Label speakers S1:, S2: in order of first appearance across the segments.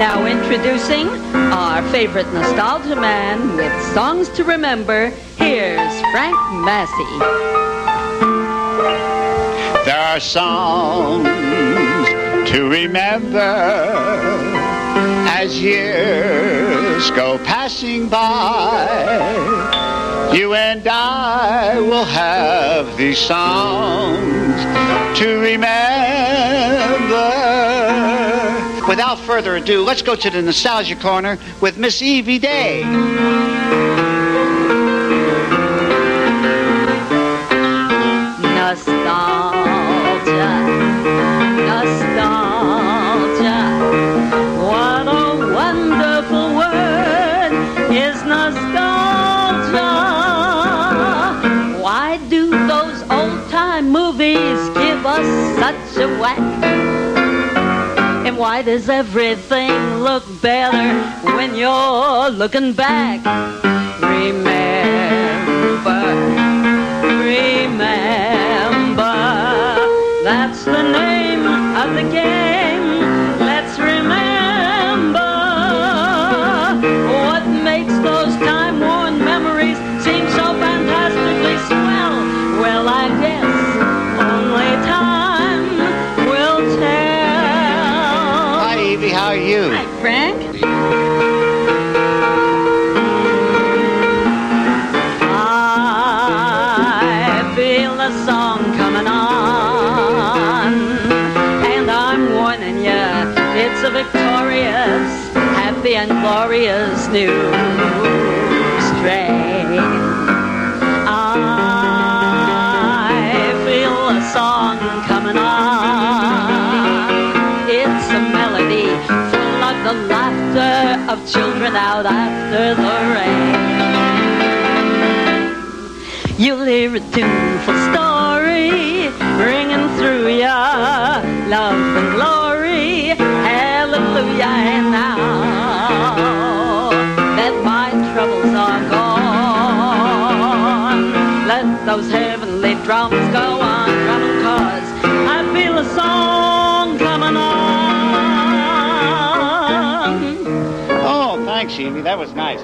S1: Now introducing our favorite nostalgia man with songs to remember. Here's Frank Massey.
S2: There are songs to remember as years go passing by. You and I will have these songs to remember. Without further ado, let's go to the Nostalgia Corner with Miss Evie Day.
S1: Nostalgia, nostalgia, what a wonderful word is nostalgia. Why do those old-time movies give us such a whack? And why does everything look better when you're looking back? Remember, remember, that's the name of the game. Let's remember what makes those time-worn memories seem so fantastically swell. Well, I guess only time will tell.
S2: Hi, Evie, how are you?
S1: Hi, Frank. Song coming on, and I'm warning ya, it's a victorious, happy and glorious new strain. I feel a song coming on. It's a melody full of the laughter of children out after the rain. You'll hear a tuneful story ringing through ya, love and glory, hallelujah. And now that my troubles are gone, let those heavenly drums go on drumming, 'cause I feel a song coming on.
S2: Oh, thanks, Evie, that was nice.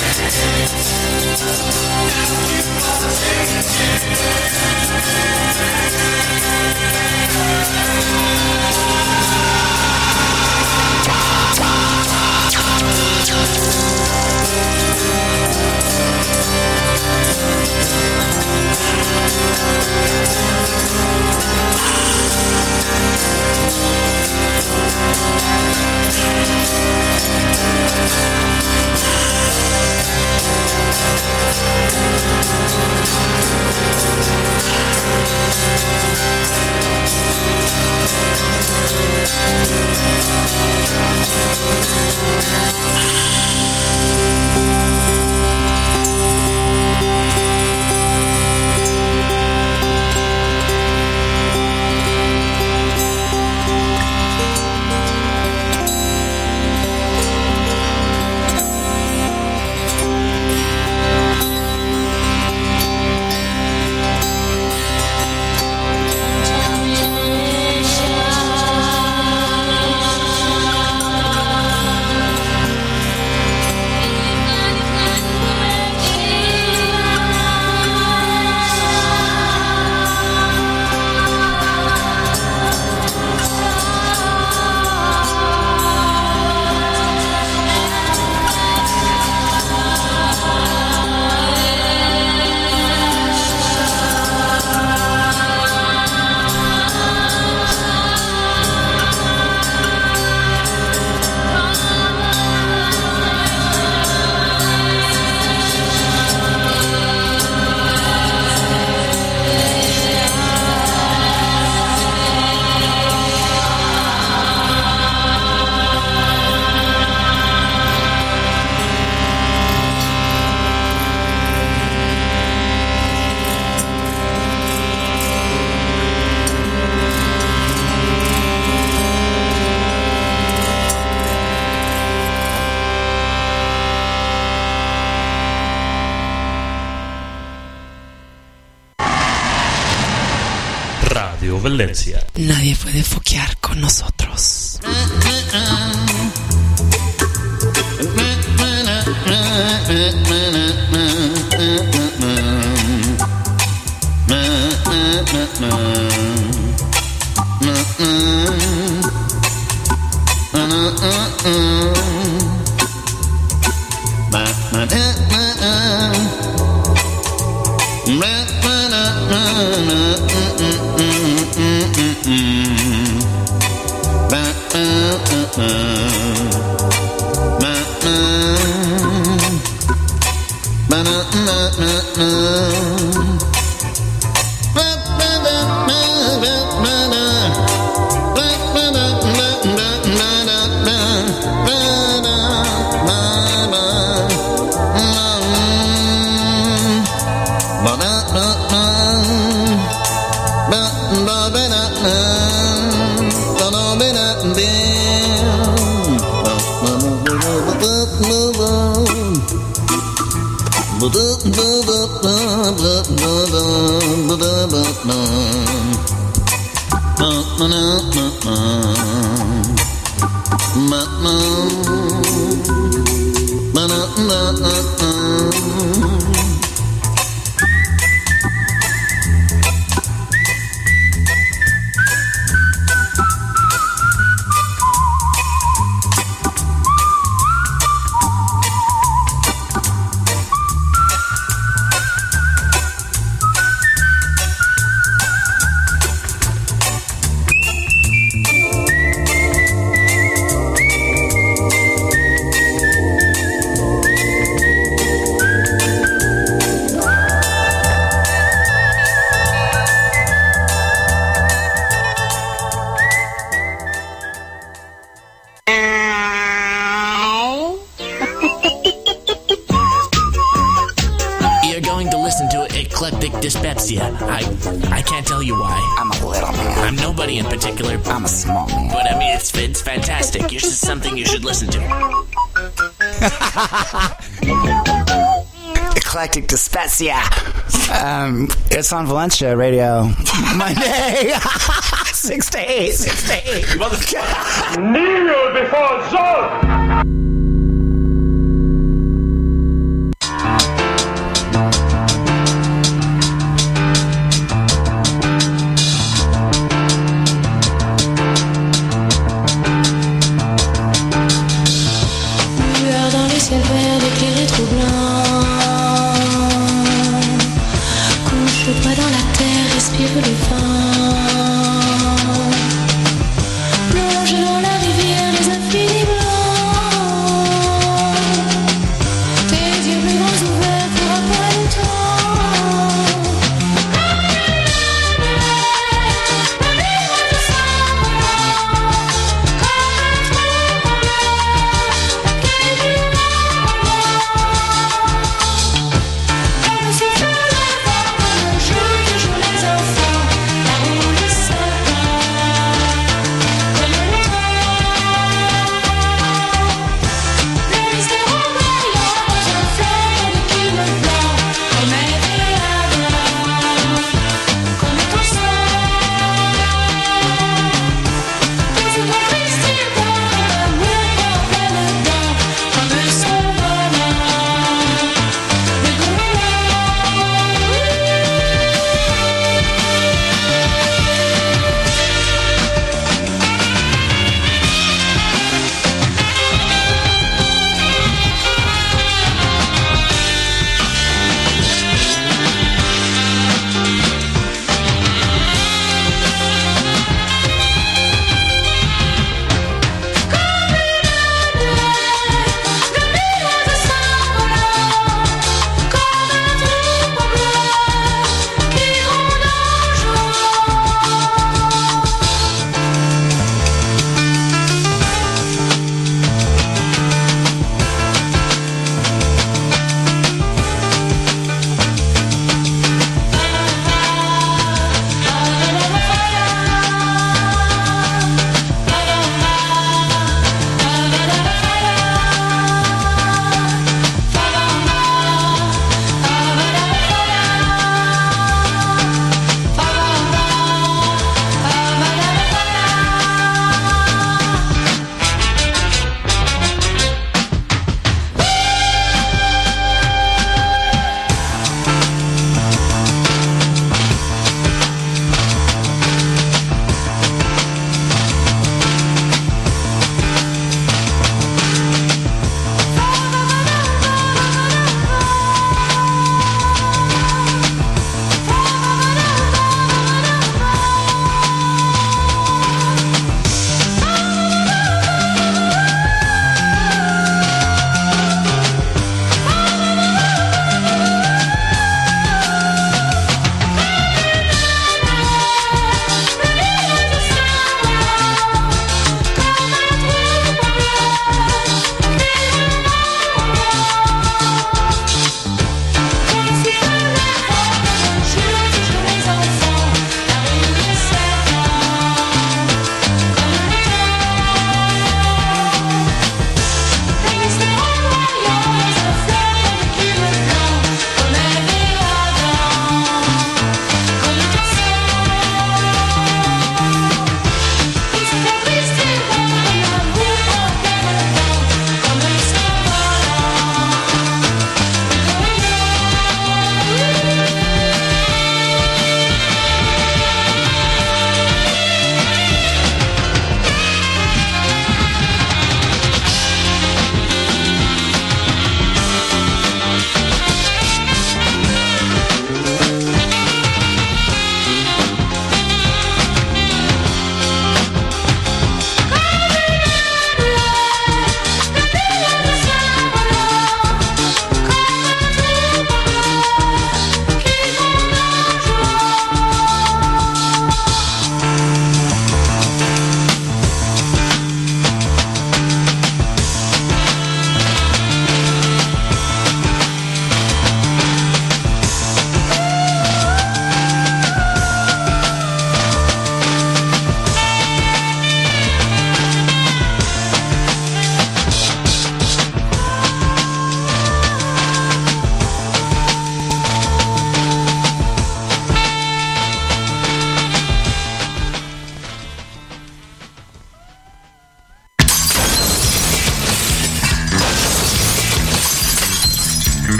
S3: Valencia.
S4: Nadie puede foquear con nosotros.
S5: I can't tell you why.
S6: I'm a little man.
S5: I'm nobody in particular.
S6: I'm a small man.
S5: But I mean, it's fantastic. It's just something you should listen to.
S6: Eclectic Dyspepsia. It's on Valencia Radio. Monday. 6 to 8. 6 to 8. Mother-
S7: Kneel before Zod!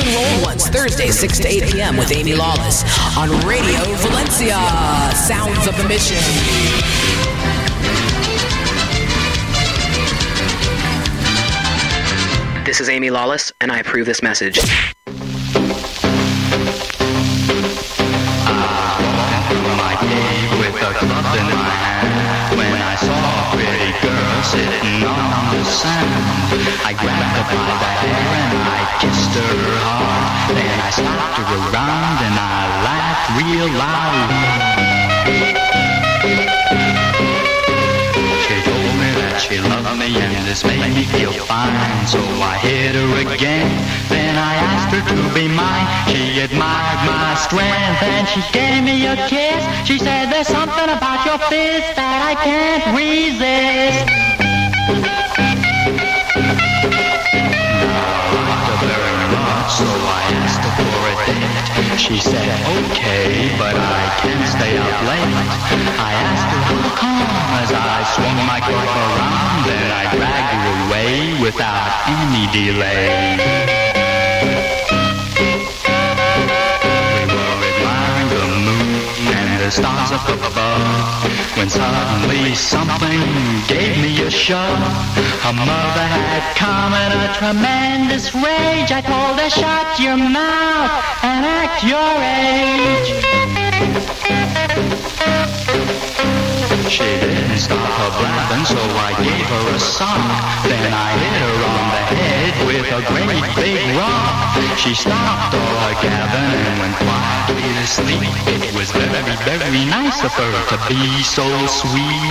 S4: and Roll Ones, Thursday, 6 to 8 p.m. with Amy Lawless on Radio Valencia. Sounds of the Mission.
S3: This is Amy Lawless, and I approve this message.
S7: My cave with a club in my hand. When I saw a pretty girl sitting on the sand, I grabbed her by the hair and I kissed her hard. Then I slapped her around and I laughed real loud. She told me that she loved me and this made me feel fine. So I hit her again, then I asked her to be mine. She admired my strength and she gave me a kiss. She said, there's something about your fist that I can't resist. Now I liked her very much, so I asked her for a date. She said, okay, but I can't stay up late. I asked her how come as I swung my club around. Then I dragged her away without any delay. The stars up above, when suddenly something gave me a shove. Her mother had come in a tremendous rage. I told her, shut your mouth and act your age. She didn't stop her blabbing, so I gave her a sock. Then I hit her on the head with a great big rock. She stopped all her gabbing and went quietly to sleep. It was very, very nice of her to be so sweet.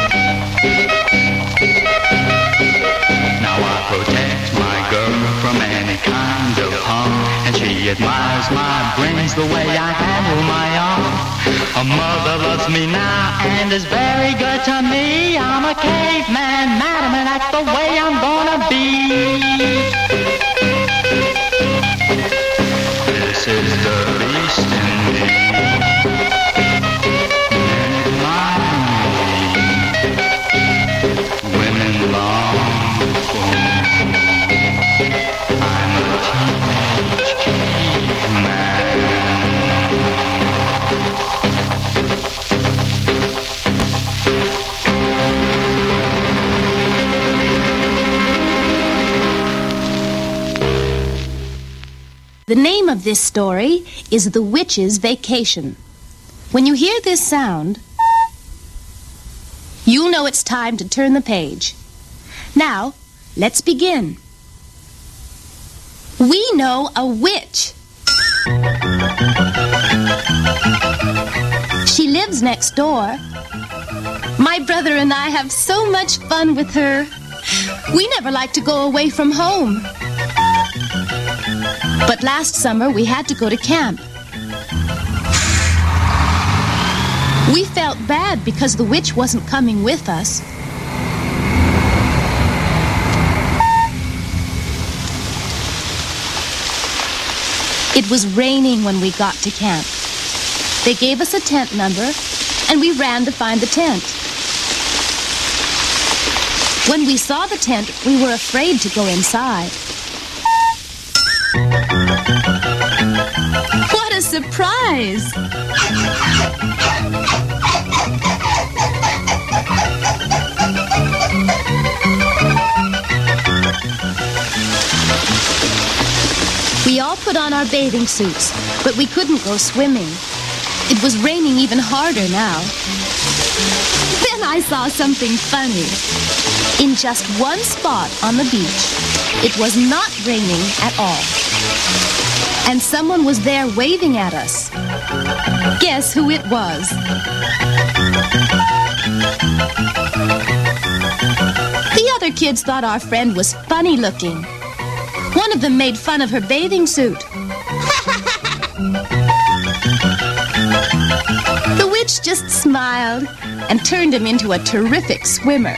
S7: Now I protect my girl from any kind of harm, and she admires my brains the way I handle my arm. Her mother loves me now and is very good to me. I'm a caveman, madam, and that's the way I'm gonna be. This is the beast in me. Women long for me. I'm a teenage caveman.
S8: The name of this story is The Witch's Vacation. When you hear this sound, you'll know it's time to turn the page. Now, let's begin. We know a witch. She lives next door. My brother and I have so much fun with her. We never like to go away from home. But last summer, we had to go to camp. We felt bad because the witch wasn't coming with us. It was raining when we got to camp. They gave us a tent number, and we ran to find the tent. When we saw the tent, we were afraid to go inside. What a surprise! We all put on our bathing suits, but we couldn't go swimming. It was raining even harder now. Then I saw something funny. In just one spot on the beach, it was not raining at all. And someone was there waving at us. Guess who it was? The other kids thought our friend was funny looking. One of them made fun of her bathing suit. The witch just smiled and turned him into a terrific swimmer.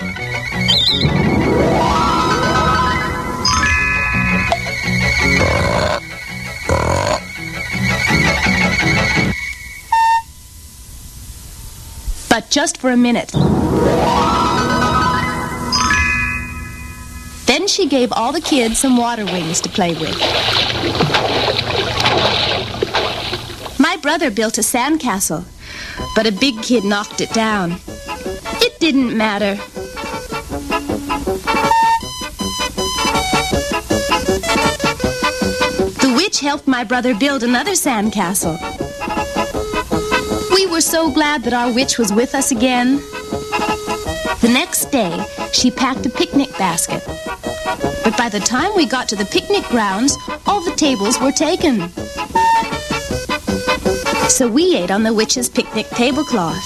S8: But just for a minute. Then Then she gave all the kids some water wings to play with. My brother built a sandcastle, but a big kid knocked it down. It didn't matter. The witch helped my brother build another sandcastle. We were so glad that our witch was with us again. The next day, she packed a picnic basket. But by the time we got to the picnic grounds, all the tables were taken. So we ate on the witch's picnic tablecloth.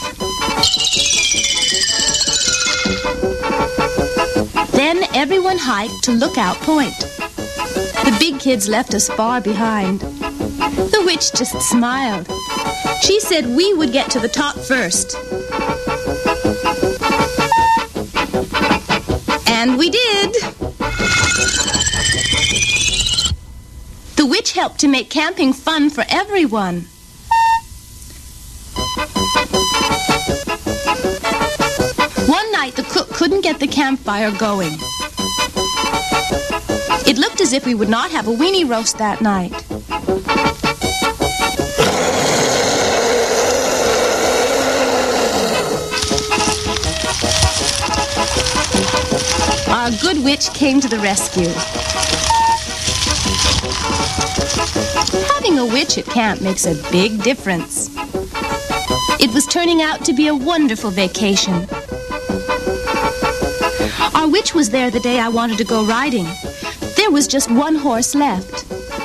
S8: Then everyone hiked to Lookout Point. The big kids left us far behind. The witch just smiled. She said we would get to the top first. And we did. The witch helped to make camping fun for everyone. One night, the cook couldn't get the campfire going. It looked as if we would not have a weenie roast that night. Our good witch came to the rescue. Having a witch at camp makes a big difference. It was turning out to be a wonderful vacation. Our witch was there the day I wanted to go riding. There was just one horse left.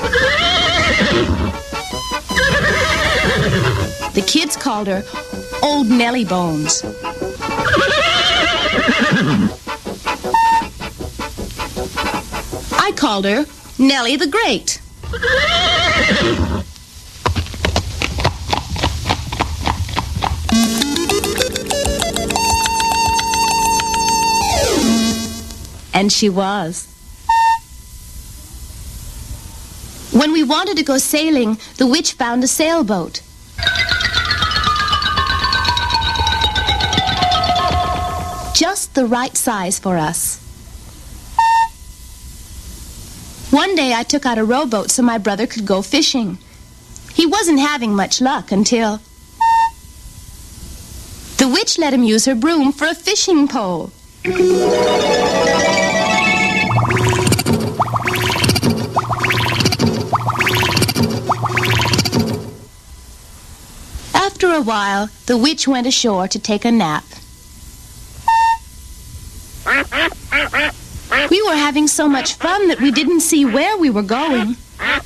S8: The kids called her Old Nellie Bones. I called her Nellie the Great. And she was. When we wanted to go sailing, the witch found a sailboat. Just the right size for us. One day I took out a rowboat so my brother could go fishing. He wasn't having much luck until the witch let him use her broom for a fishing pole. After a while, the witch went ashore to take a nap. We were having so much fun that we didn't see where we were going.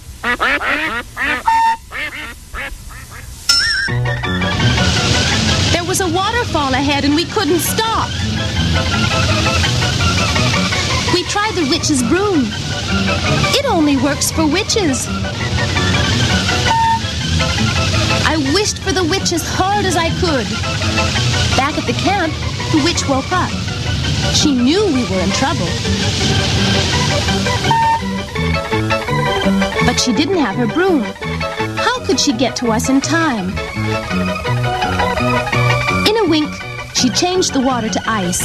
S8: There was a waterfall ahead and we couldn't stop. We tried the witch's broom. It only works for witches. I wished for the witch as hard as I could. Back at the camp, the witch woke up. She knew we were in trouble. But she didn't have her broom. How could she get to us in time? In a wink, she changed the water to ice.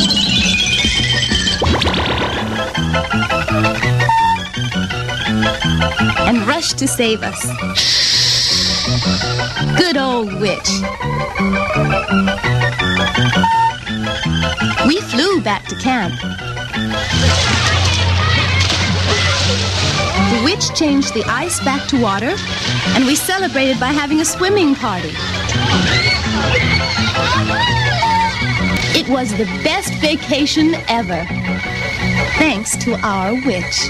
S8: And rushed to save us. Good old witch. We flew back to camp. The witch changed the ice back to water, and we celebrated by having a swimming party. It was the best vacation ever, thanks to our witch.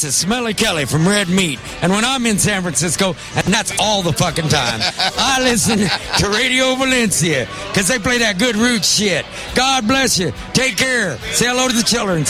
S9: This is Smelly Kelly from Red Meat. And when I'm in San Francisco, and that's all the fucking time, I listen to Radio Valencia because they play that good roots shit. God bless you. Take care. Say hello to the children.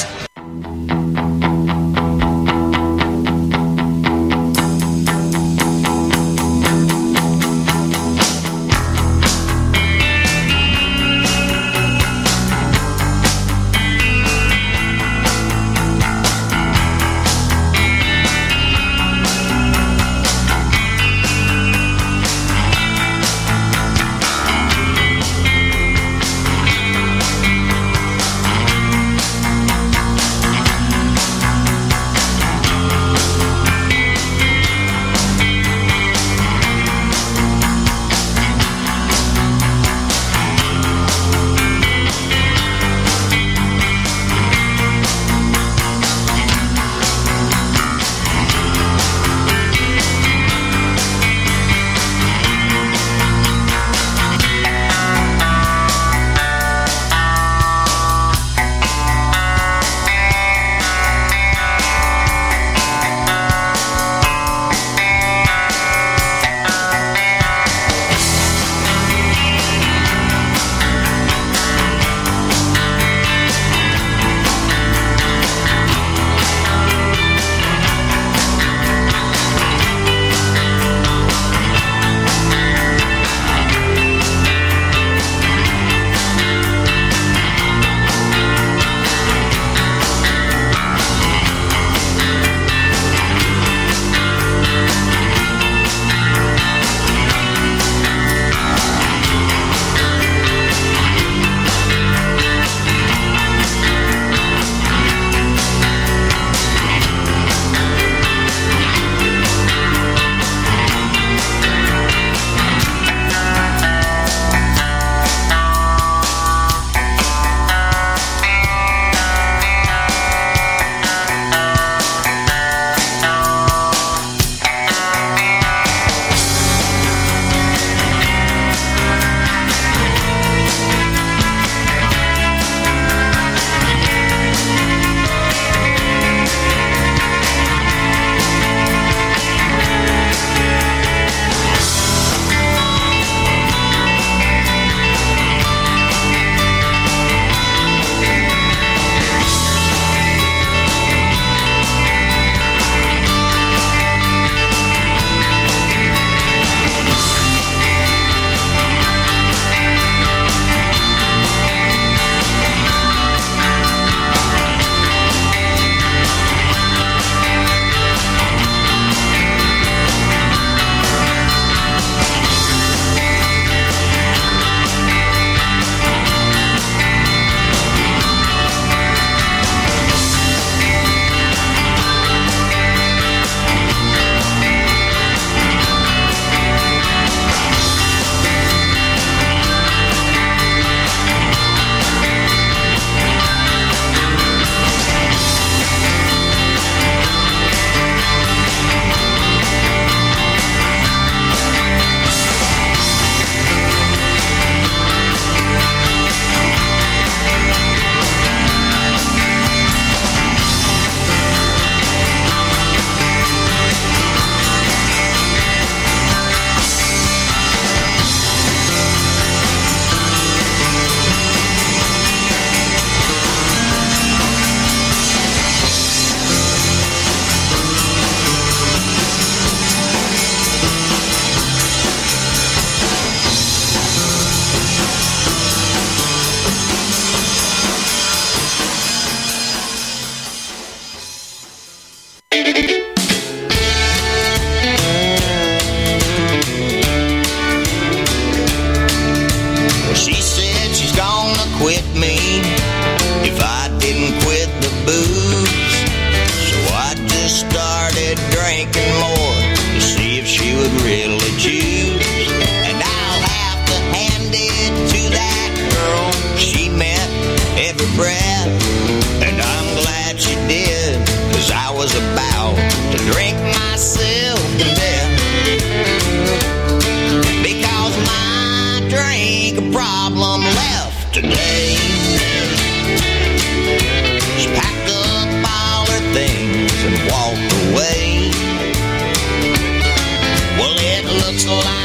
S10: people